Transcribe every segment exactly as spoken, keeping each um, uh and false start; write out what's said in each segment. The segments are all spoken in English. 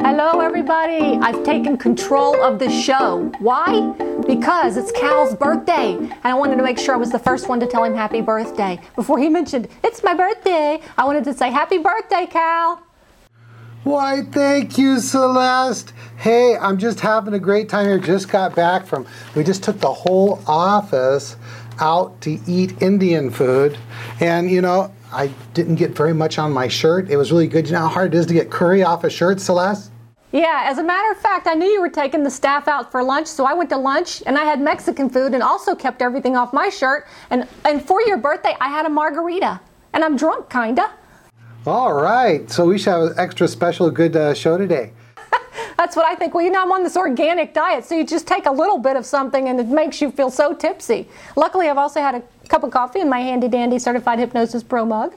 Hello everybody, I've taken control of the show. Why? Because it's Cal's birthday, and I wanted to make sure I was the first one to tell him happy birthday. Before he mentioned, it's my birthday, I wanted to say happy birthday, Cal. Why, thank you, Celeste. Hey, I'm just having a great time here. Just got back from, we just took the whole office out to eat Indian food. And, you know, I didn't get very much on my shirt. It was really good. You know how hard it is to get curry off a shirt, Celeste? Yeah, as a matter of fact, I knew you were taking the staff out for lunch, so I went to lunch and I had Mexican food and also kept everything off my shirt. And, and for your birthday, I had a margarita. And I'm drunk, kinda. All right, so we should have an extra special good uh, show today. That's what I think. Well, you know, I'm on this organic diet, so you just take a little bit of something and it makes you feel so tipsy. Luckily, I've also had a cup of coffee in my handy-dandy Certified Hypnosis Pro mug.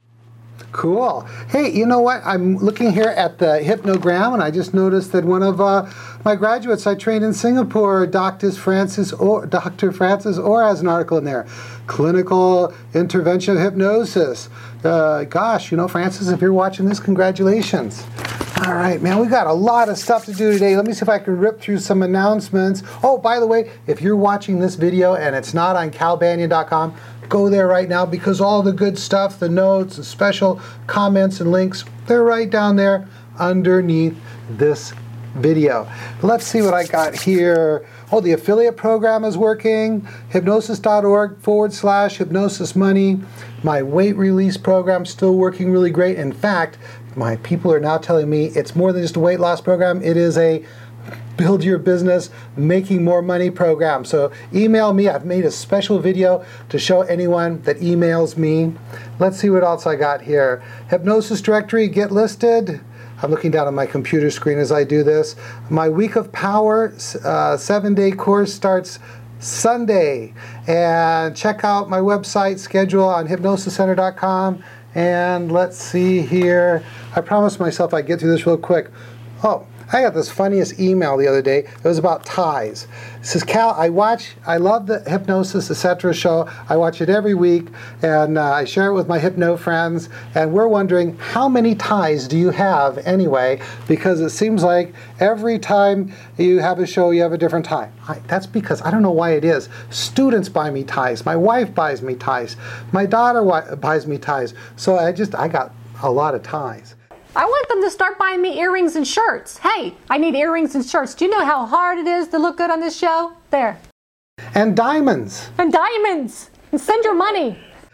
Cool. Hey, you know what? I'm looking here at the Hypnogram, and I just noticed that one of uh, my graduates I trained in Singapore, Doctor Francis Orr, Doctor Francis Orr, has an article in there. Clinical Intervention of Hypnosis. Uh, gosh, you know, Francis, if you're watching this, congratulations. All right, man, we got a lot of stuff to do today. Let me see if I can rip through some announcements. Oh, by the way, if you're watching this video and it's not on cal banyan dot com, go there right now, because all the good stuff, the notes, the special comments and links, they're right down there underneath this video. Let's see what I got here. Oh, the affiliate program is working. hypnosis dot org forward slash hypnosis money. My weight release program still working really great. In fact, my people are now telling me it's more than just a weight loss program. It is a build your business, making more money program. So email me. I've made a special video to show anyone that emails me. Let's see what else I got here. Hypnosis directory, get listed. I'm looking down at my computer screen as I do this. My Week of Power uh, seven-day course starts Sunday. And check out my website schedule on hypnosis center dot com. And let's see here. I promised myself I'd get through this real quick. Oh, I got this funniest email the other day. It was about ties. It says, Cal, I watch, I love the Hypnosis, et cetera show. I watch it every week, and uh, I share it with my hypno friends, and we're wondering, how many ties do you have anyway? Because it seems like every time you have a show, you have a different tie. I, that's because, I don't know why it is. Students buy me ties. My wife buys me ties. My daughter wi- buys me ties. So I just, I got a lot of ties. I want them to start buying me earrings and shirts. Hey, I need earrings and shirts. Do you know how hard it is to look good on this show? There. And diamonds. And diamonds. And send your money.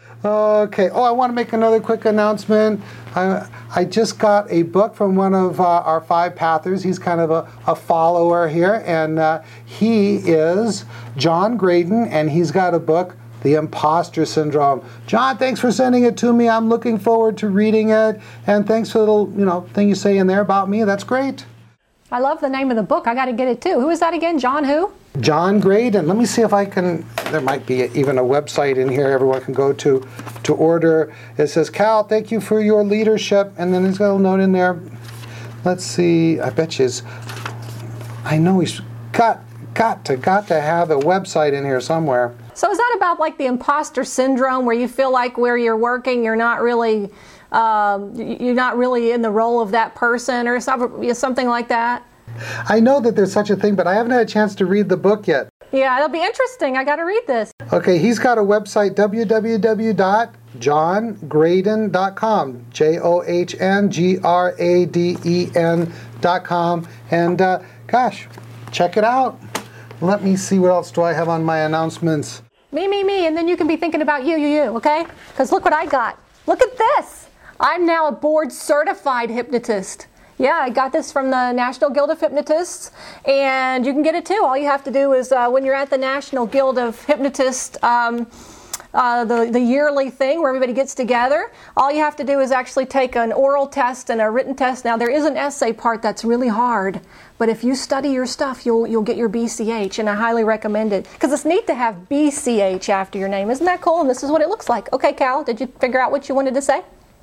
Okay. Oh, I want to make another quick announcement. I, I just got a book from one of uh, our five pathers. He's kind of a, a follower here. And uh, he is John Graydon, and he's got a book, The Imposter Syndrome. John, thanks for sending it to me. I'm looking forward to reading it. And thanks for the little, you know, thing you say in there about me. That's great. I love the name of the book. I got to get it too. Who is that again? John who? John Graydon. Let me see if I can, there might be even a website in here everyone can go to to order. It says, Cal, thank you for your leadership. And then there's got a little note in there. Let's see. I bet you, I know he's got, got to, got to have a website in here somewhere. So is that about like the imposter syndrome, where you feel like where you're working, you're not really, um, you're not really in the role of that person, or something like that? I know that there's such a thing, but I haven't had a chance to read the book yet. Yeah, it'll be interesting. I got to read this. Okay, he's got a website, w w w dot john graydon dot com, J O H N G R A D E N dot com, and uh, gosh, check it out. Let me see, what else do I have on my announcements? Me, me, me, and then you can be thinking about you, you, you, okay? Because look what I got. Look at this. I'm now a board certified hypnotist. Yeah, I got this from the National Guild of Hypnotists, and you can get it too. All you have to do is, uh, when you're at the National Guild of Hypnotists, um, uh, the, the yearly thing where everybody gets together, all you have to do is actually take an oral test and a written test. Now, there is an essay part that's really hard, but if you study your stuff, you'll you'll get your B C H, and I highly recommend it. Because it's neat to have B C H after your name. Isn't that cool? And this is what it looks like. Okay, Cal, did you figure out what you wanted to say?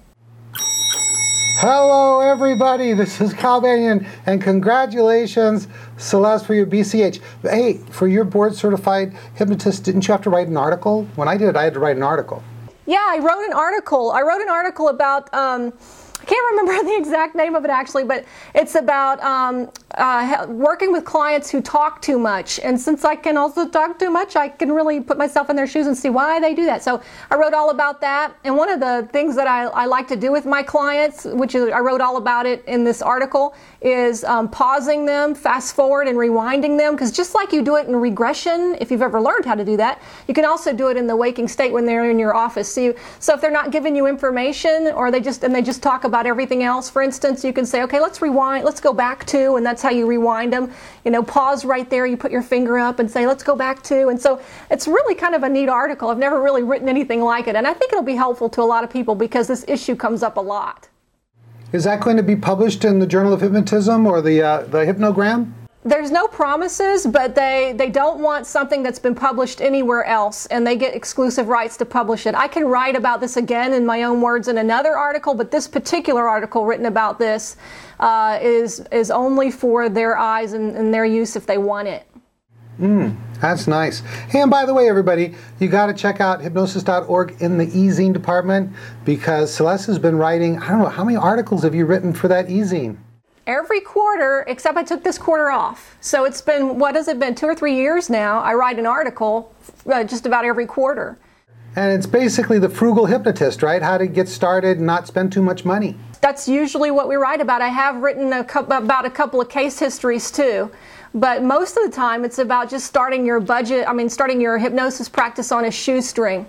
Hello, everybody. This is Cal Banyan, and congratulations, Celeste, for your B C H. Hey, for your board-certified hypnotist, didn't you have to write an article? When I did it, I had to write an article. Yeah, I wrote an article. I wrote an article about um, I can't remember the exact name of it actually, but it's about um, uh, working with clients who talk too much. And since I can also talk too much, I can really put myself in their shoes and see why they do that. So I wrote all about that. And one of the things that I, I like to do with my clients, which is, I wrote all about it in this article, is um, pausing them, fast forward and rewinding them. Because just like you do it in regression, if you've ever learned how to do that, you can also do it in the waking state when they're in your office. So, you, so if they're not giving you information, or they just and they just talk about everything else, for instance, you can say, okay, let's rewind, let's go back to, and that's how you rewind them. You know, pause right there, you put your finger up and say, let's go back to. And so it's really kind of a neat article. I've never really written anything like it, and I think it'll be helpful to a lot of people because this issue comes up a lot. Is that going to be published in the Journal of Hypnotism or the uh, the Hypnogram? There's no promises, but they, they don't want something that's been published anywhere else, and they get exclusive rights to publish it. I can write about this again in my own words in another article, but this particular article written about this uh, is is only for their eyes and, and their use if they want it. Mm, that's nice. Hey, and by the way, everybody, you got to check out hypnosis dot org in the e-zine department, because Celeste has been writing, I don't know, how many articles have you written for that e-zine? Every quarter, except I took this quarter off. So it's been, what has it been, two or three years now, I write an article uh, just about every quarter. And it's basically the frugal hypnotist, right? How to get started and not spend too much money. That's usually what we write about. I have written a couple, about a couple of case histories too. But most of the time it's about just starting your budget, I mean starting your hypnosis practice on a shoestring.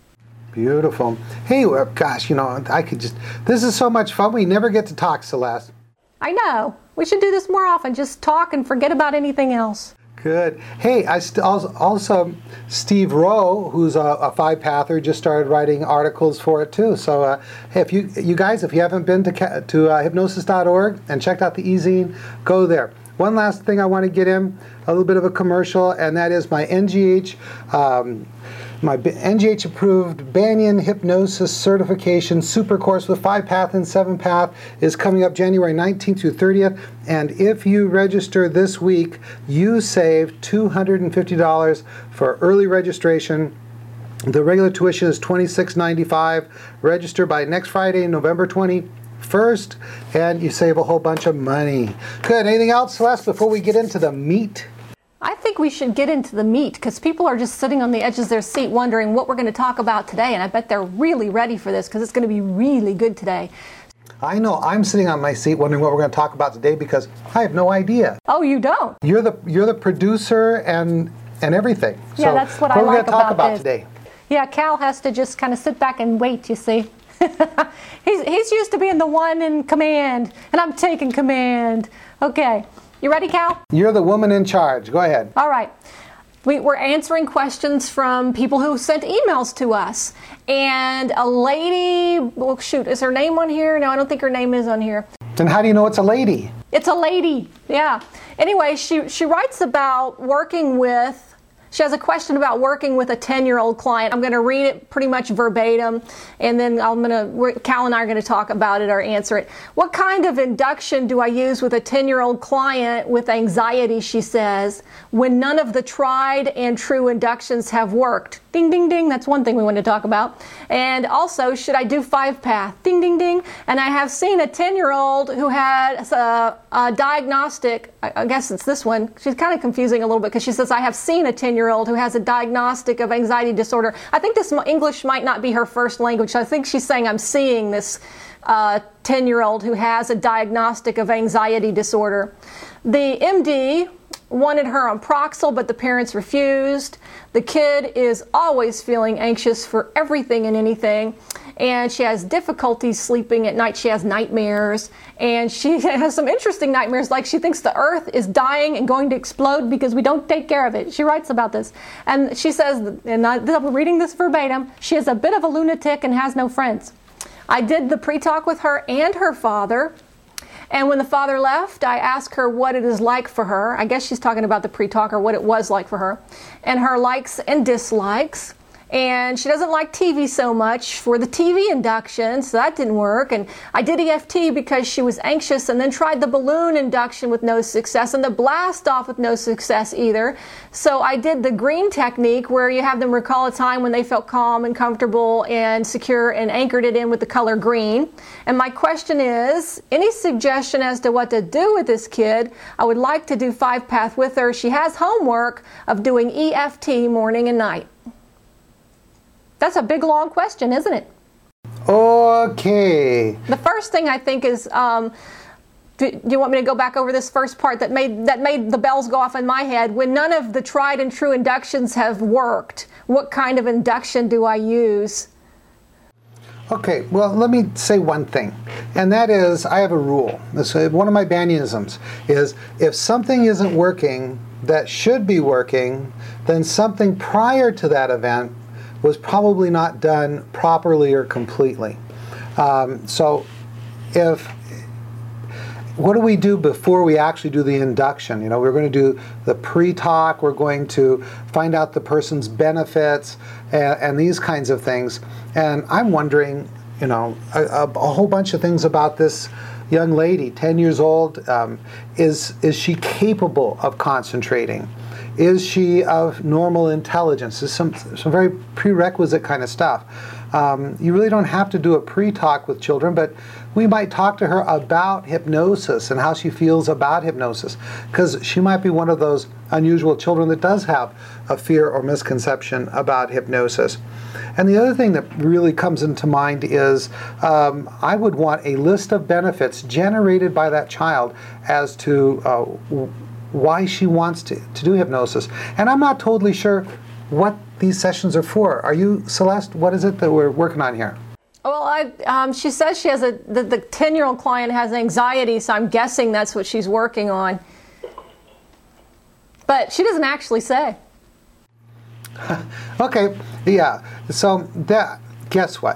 Beautiful. Hey, uh, gosh, you know, I could just, this is so much fun. We never get to talk, Celeste. I know. We should do this more often. Just talk and forget about anything else. Good. Hey, I st- also, also Steve Rowe, who's a, a five-pather, just started writing articles for it too. So, uh, hey, if you you guys, if you haven't been to to uh, hypnosis dot org and checked out the e-zine, go there. One last thing I want to get in, a little bit of a commercial, and that is my N G H. Um, My N G H-approved Banyan Hypnosis Certification Super Course with five path and seven path is coming up January nineteenth through thirtieth. And if you register this week, you save two hundred fifty dollars for early registration. The regular tuition is twenty-six ninety-five. Register by next Friday, November twenty-first, and you save a whole bunch of money. Good. Anything else, Celeste, before we get into the meat? I think we should get into the meat because people are just sitting on the edges of their seat wondering what we're going to talk about today, and I bet they're really ready for this because it's going to be really good today. I know. I'm sitting on my seat wondering what we're going to talk about today because I have no idea. Oh, you don't? You're the you're the producer and and everything. Yeah, so that's what, what I we're like going to talk about, about this. today. Yeah, Cal has to just kind of sit back and wait, you see. he's, he's used to being the one in command, and I'm taking command. Okay. You ready, Cal? You're the woman in charge. Go ahead. All right. We, we're answering questions from people who sent emails to us. And a lady, well, shoot, is her name on here? No, I don't think her name is on here. And how do you know it's a lady? It's a lady, yeah. Anyway, she, she writes about working with, she has a question about working with a ten-year-old client. I'm going to read it pretty much verbatim, and then I'm going to, Cal and I are going to talk about it or answer it. What kind of induction do I use with a ten-year-old client with anxiety, she says, when none of the tried and true inductions have worked? Ding, ding, ding. That's one thing we want to talk about. And also, should I do five-path? Ding, ding, ding. And I have seen a ten-year-old who had a, a diagnostic, I guess it's this one. She's kind of confusing a little bit because she says, I have seen a ten-year-old who has a diagnostic of anxiety disorder. I think this English might not be her first language. I think she's saying I'm seeing this uh, ten-year-old who has a diagnostic of anxiety disorder. The M D wanted her on Proxil, but the parents refused. The kid is always feeling anxious for everything and anything, and she has difficulties sleeping at night. She has nightmares, and she has some interesting nightmares, like she thinks the earth is dying and going to explode because we don't take care of it. She writes about this, and she says, and I'm reading this verbatim, she is a bit of a lunatic and has no friends. I did the pre-talk with her and her father. And when the father left, I asked her what it is like for her. I guess she's talking about the pre-talk or what it was like for her. And her likes and dislikes. and she doesn't like T V so much for the T V induction, so that didn't work. And I did E F T because she was anxious, and then tried the balloon induction with no success, and the blast off with no success either. So I did the green technique, where you have them recall a time when they felt calm and comfortable and secure, and anchored it in with the color green. And my question is, any suggestion as to what to do with this kid? I would like to do five path with her. She has homework of doing E F T morning and night. That's a big, long question, isn't it? Okay. The first thing I think is, um, do, do you want me to go back over this first part that made that made the bells go off in my head? When none of the tried and true inductions have worked, what kind of induction do I use? Okay, well, let me say one thing, and that is, I have a rule. This, one of my Banyonisms is, if something isn't working that should be working, then something prior to that event was probably not done properly or completely. Um, so if, what do we do before we actually do the induction? You know, we're going to do the pre-talk, we're going to find out the person's benefits, and, and these kinds of things. And I'm wondering, you know, a, a, a whole bunch of things about this young lady, ten years old. Um, is, is she capable of concentrating? Is she of normal intelligence? There's some, some very prerequisite kind of stuff. Um, you really don't have to do a pre-talk with children, but we might talk to her about hypnosis and how she feels about hypnosis, because she might be one of those unusual children that does have a fear or misconception about hypnosis. And the other thing that really comes into mind is um, I would want a list of benefits generated by that child as to uh, why she wants to, to do hypnosis. And I'm not totally sure what these sessions are for. Are you, Celeste? What is it that we're working on here? Well, I, um, she says she has a, the, the ten-year-old client has anxiety, so I'm guessing that's what she's working on. But she doesn't actually say. Okay, yeah. So that, guess what?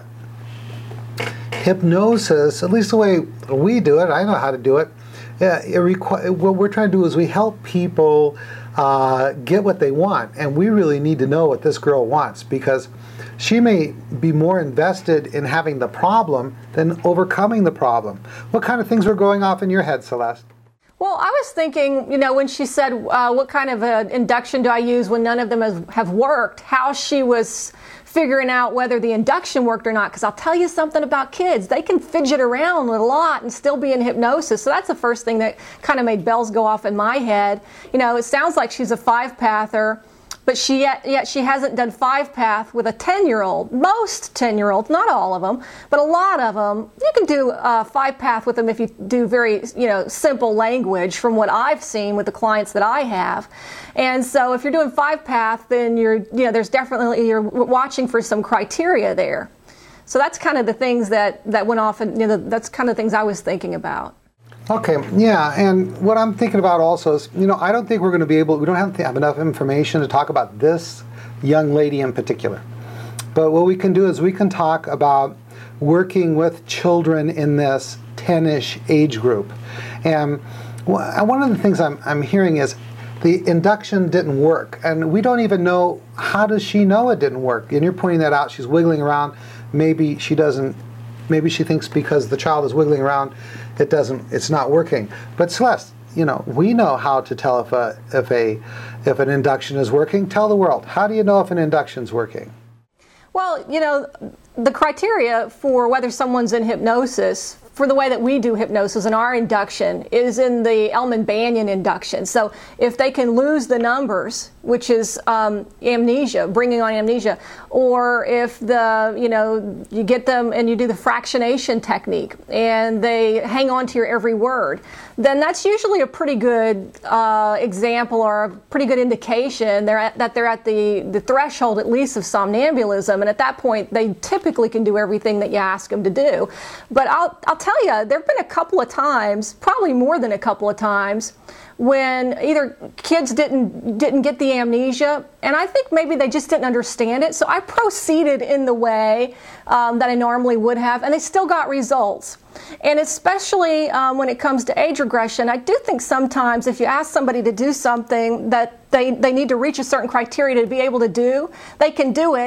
Hypnosis, at least the way we do it, I know how to do it. Yeah, it requ- what we're trying to do is we help people uh, get what they want, and we really need to know what this girl wants, because she may be more invested in having the problem than overcoming the problem. What kind of things were going off in your head, Celeste? Well, I was thinking, you know, when she said, uh, what kind of uh, induction do I use when none of them has, have worked, how she was figuring out whether the induction worked or not. Because I'll tell you something about kids. They can fidget around a lot and still be in hypnosis. So that's the first thing that kind of made bells go off in my head. You know, it sounds like she's a five-pather, but she yet, yet she hasn't done five-path with a ten-year-old. Most ten-year-olds, not all of them, but a lot of them, you can do uh, five-path with them if you do very, you know, simple language from what I've seen with the clients that I have. And so if you're doing five-path, then you're, you know, there's definitely, you're watching for some criteria there. So that's kind of the things that, that went off, and you know, that's kind of things I was thinking about. Okay, yeah, and what I'm thinking about also is, you know, I don't think we're going to be able, we don't have to have enough information to talk about this young lady in particular. But what we can do is we can talk about working with children in this ten-ish age group. And one of the things I'm, I'm hearing is the induction didn't work, and we don't even know, how does she know it didn't work? And you're pointing that out, she's wiggling around, maybe she doesn't, maybe she thinks because the child is wiggling around, it doesn't, it's not working. But Celeste, you know, we know how to tell if a, if a, if an induction is working. Tell the world, how do you know if an induction is working? Well, you know, the criteria for whether someone's in hypnosis, for the way that we do hypnosis in our induction, is in the Elman-Banyan induction. So if they can lose the numbers, which is um, amnesia, bringing on amnesia, or if the, you know, you get them and you do the fractionation technique and they hang on to your every word, then that's usually a pretty good uh, example or a pretty good indication they're at, that they're at the, the threshold at least of somnambulism, and at that point they typically can do everything that you ask them to do. But I'll, I'll tell you, there have been a couple of times, probably more than a couple of times, when either kids didn't didn't get the amnesia, and I think maybe they just didn't understand it, so I proceeded in the way um, that I normally would have, and they still got results. And especially um, when it comes to age regression, I do think sometimes if you ask somebody to do something that they, they need to reach a certain criteria to be able to do, they can do it,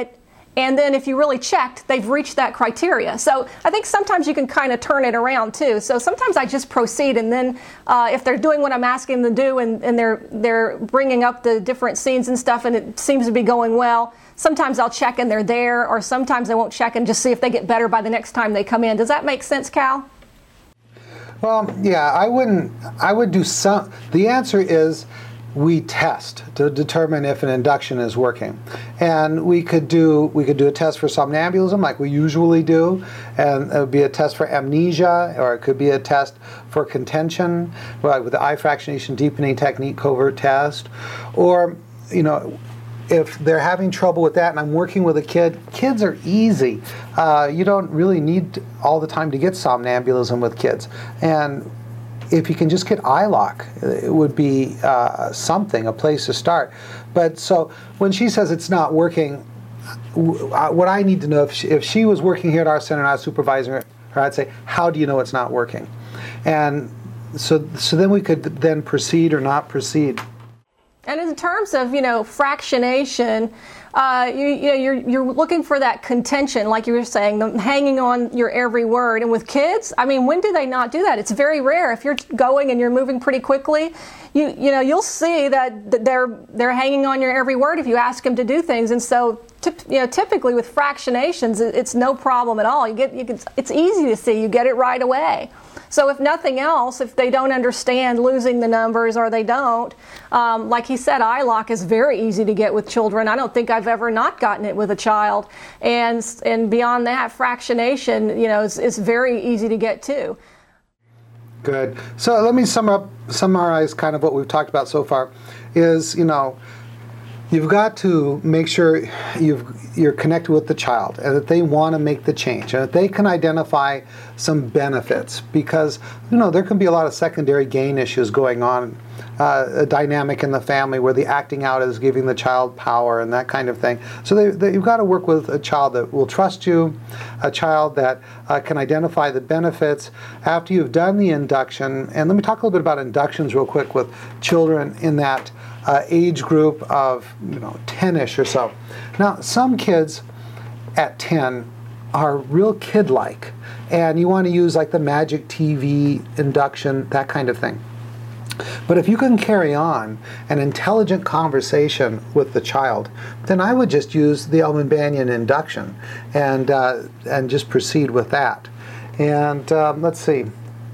And then if you really checked, they've reached that criteria. So I think sometimes you can kind of turn it around too. So sometimes I just proceed, and then uh, if they're doing what I'm asking them to do, and, and they're they're bringing up the different scenes and stuff, and it seems to be going well, sometimes I'll check and they're there, or sometimes I won't check and just see if they get better by the next time they come in. Does that make sense, Cal? Well, yeah, I wouldn't, I would do some, the answer is we test to determine if an induction is working. And we could do, we could do a test for somnambulism like we usually do, and it would be a test for amnesia, or it could be a test for contention, like with the eye fractionation deepening technique covert test, or, you know, if they're having trouble with that and I'm working with a kid, kids are easy. Uh, you don't really need all the time to get somnambulism with kids. And if you can just get eye lock, it would be uh, something, a place to start. But so when she says it's not working, what I need to know, if she, if she was working here at our center and I was supervising her, I'd say, how do you know it's not working? And so, so then we could then proceed or not proceed. And in terms of, you know, fractionation, uh, you, you know, you're, you're looking for that contention, like you were saying, the hanging on your every word. And with kids, I mean, when do they not do that? It's very rare. If you're going and you're moving pretty quickly, you you know, you'll see that they're they're hanging on your every word if you ask them to do things. And so, tip, you know, typically with fractionations, it's no problem at all. You get you can, it's easy to see. You get it right away. So if nothing else, if they don't understand losing the numbers or they don't, um, like he said, eye lock is very easy to get with children. I don't think I've ever not gotten it with a child. And and beyond that, fractionation, you know, is, is very easy to get too. Good. So let me sum up, summarize kind of what we've talked about so far. Is, you know, you've got to make sure you've, you're connected with the child and that they want to make the change and that they can identify some benefits, because, you know, there can be a lot of secondary gain issues going on, uh, a dynamic in the family where the acting out is giving the child power and that kind of thing. So they, they, you've got to work with a child that will trust you, a child that uh, can identify the benefits after you've done the induction. And let me talk a little bit about inductions real quick with children in that Uh, age group of, you know, ten-ish or so. Now, some kids at ten are real kid-like, and you want to use like the Magic T V induction, that kind of thing. But if you can carry on an intelligent conversation with the child, then I would just use the Elman-Banyan induction and uh, and just proceed with that. And um, let's see.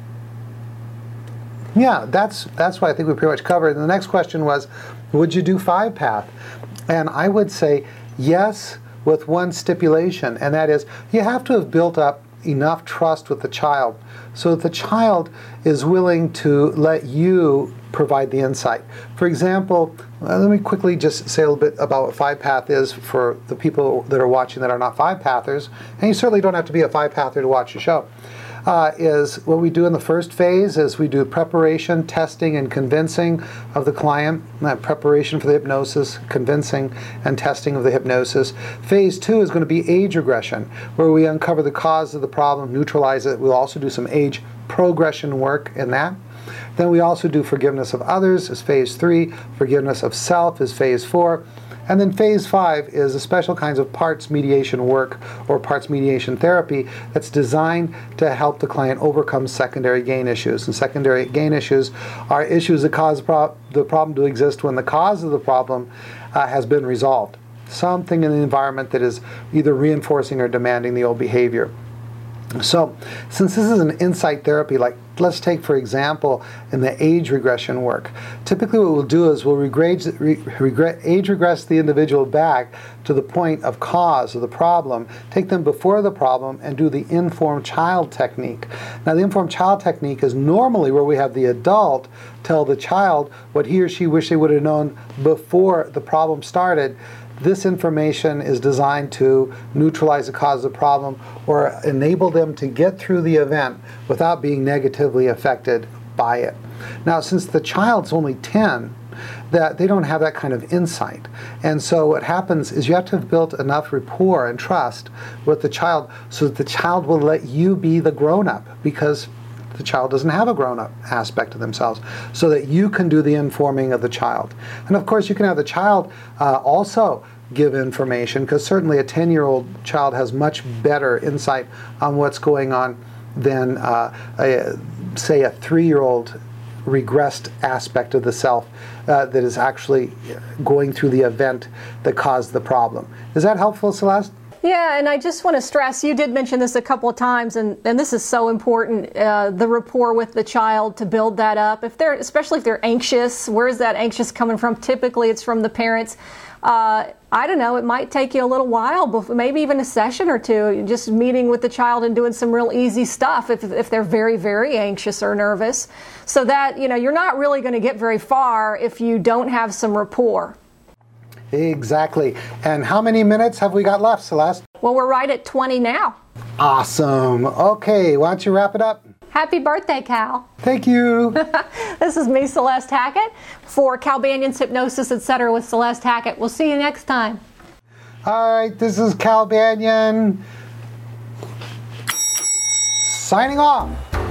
Yeah, that's that's what I think we pretty much covered. And the next question was, would you do five path? And I would say yes, with one stipulation, and that is you have to have built up enough trust with the child so that the child is willing to let you provide the insight. For example, uh, let me quickly just say a little bit about what five path is for the people that are watching that are not five pathers, and you certainly don't have to be a five pather to watch the show. Uh, is what we do in the first phase is we do preparation, testing, and convincing of the client. Uh, preparation for the hypnosis, convincing, and testing of the hypnosis. Phase two is going to be age regression, where we uncover the cause of the problem, neutralize it. We'll also do some age progression work in that. Then we also do forgiveness of others is phase three. Forgiveness of self is phase four. And then phase five is the special kinds of parts mediation work or parts mediation therapy that's designed to help the client overcome secondary gain issues. And secondary gain issues are issues that cause pro- the problem to exist when the cause of the problem uh, has been resolved. Something in the environment that is either reinforcing or demanding the old behavior. So, since this is an insight therapy, like let's take, for example, in the age regression work, typically what we'll do is we'll regrade, re, regret, age regress the individual back to the point of cause of the problem, take them before the problem, and do the informed child technique. Now, the informed child technique is normally where we have the adult tell the child what he or she wished they would have known before the problem started. This information is designed to neutralize the cause of the problem or enable them to get through the event without being negatively affected by it. Now, since the child's only ten, that they don't have that kind of insight. And so what happens is you have to have built enough rapport and trust with the child so that the child will let you be the grown-up, because the child doesn't have a grown-up aspect of themselves, so that you can do the informing of the child. And of course, you can have the child uh, also give information, because certainly a ten-year-old child has much better insight on what's going on than, uh, a, say, a three-year-old regressed aspect of the self uh, that is actually going through the event that caused the problem. Is that helpful, Celeste? Yeah, and I just want to stress, you did mention this a couple of times, and, and this is so important, uh, the rapport with the child, to build that up. If they're, especially if they're anxious, where is that anxious coming from? Typically it's from the parents. Uh, I don't know, it might take you a little while, before, maybe even a session or two, just meeting with the child and doing some real easy stuff if, if they're very, very anxious or nervous. So that, you know, you're not really going to get very far if you don't have some rapport. Exactly. And how many minutes have we got left, Celeste? Well, we're right at twenty now. Awesome. Okay, why don't you wrap it up? Happy birthday, Cal. Thank you. This is me, Celeste Hackett, for Cal Banyan's Hypnosis, et cetera with Celeste Hackett. We'll see you next time. All right, this is Cal Banyan signing off.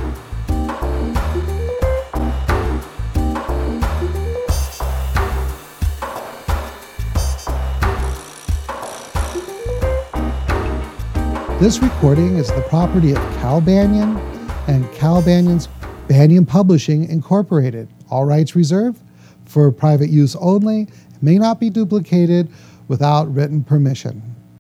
This recording is the property of Cal Banyan and Cal Banyan's Banyan Publishing, Incorporated. All rights reserved, for private use only, may not be duplicated without written permission.